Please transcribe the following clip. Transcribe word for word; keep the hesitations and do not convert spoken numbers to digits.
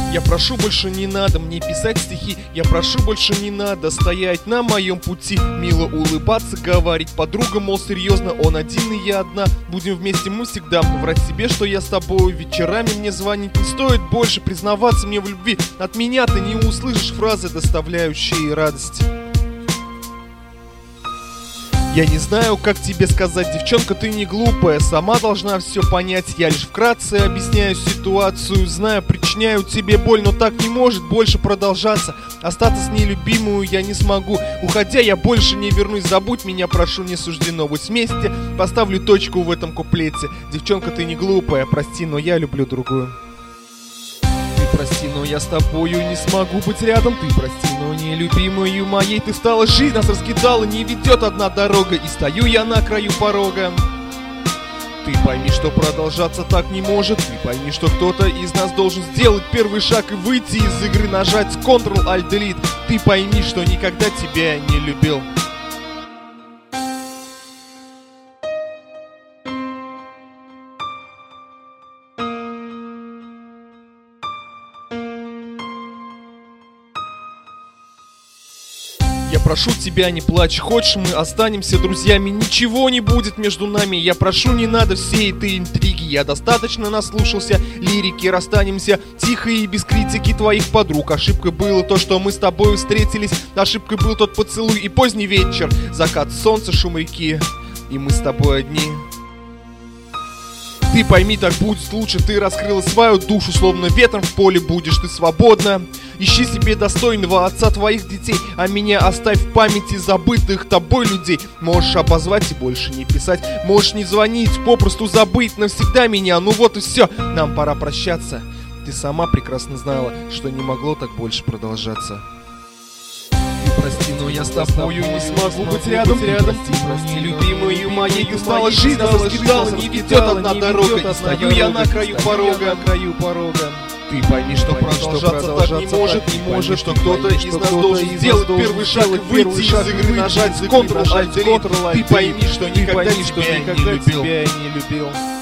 Я прошу, больше не надо мне писать стихи. Я прошу, больше не надо стоять на моем пути. Мило улыбаться, говорить подруга, мол, серьезно, он один и я одна. Будем вместе мы всегда. Врать себе, что я с тобой. Вечерами мне звонить не стоит больше. Признаваться мне в любви. От меня ты не услышишь фразы, доставляющие радость. Я не знаю, как тебе сказать, девчонка, ты не глупая, сама должна все понять. Я лишь вкратце объясняю ситуацию, знаю, причиняю тебе боль, но так не может больше продолжаться. Остаться с ней любимую я не смогу, уходя я больше не вернусь. Забудь меня, прошу, не суждено быть вместе. Поставлю точку в этом куплете. Девчонка, ты не глупая, прости, но я люблю другую. Прости, но я с тобою не смогу быть рядом. Ты прости, но не любимою моей ты стала. Жизнь нас раскидала, не ведет одна дорога. И стою я на краю порога. Ты пойми, что продолжаться так не может. Ты пойми, что кто-то из нас должен сделать первый шаг и выйти из игры, нажать контрол-альт-делит. Ты пойми, что никогда тебя не любил. Я прошу тебя, не плачь, хочешь, мы останемся друзьями. Ничего не будет между нами. Я прошу, не надо всей этой интриги. Я достаточно наслушался лирики. Расстанемся тихо и без критики твоих подруг. Ошибкой было то, что мы с тобой встретились. Ошибкой был тот поцелуй и поздний вечер. Закат солнца, шум реки, и мы с тобой одни. Ты пойми, так будет лучше. Ты раскрыла свою душу, словно ветром в поле будешь ты свободна. Ищи себе достойного отца твоих детей, а меня оставь в памяти забытых тобой людей. Можешь обозвать и больше не писать, можешь не звонить, попросту забыть навсегда меня. Ну вот и все, нам пора прощаться. Ты сама прекрасно знала, что не могло так больше продолжаться. Прости, но я с тобою не смогу быть рядом. Прости, прости, любимую моей ты стала. Жизнь нас раскидала, не ведет одна дорога. И стою я на краю порога. Ты пойми, что продолжаться так не может, не может, что кто-то из нас должен сделать первый шаг и выйти из игры, нажать контрол-альт-делит. Ты пойми, что никогда тебя не любил.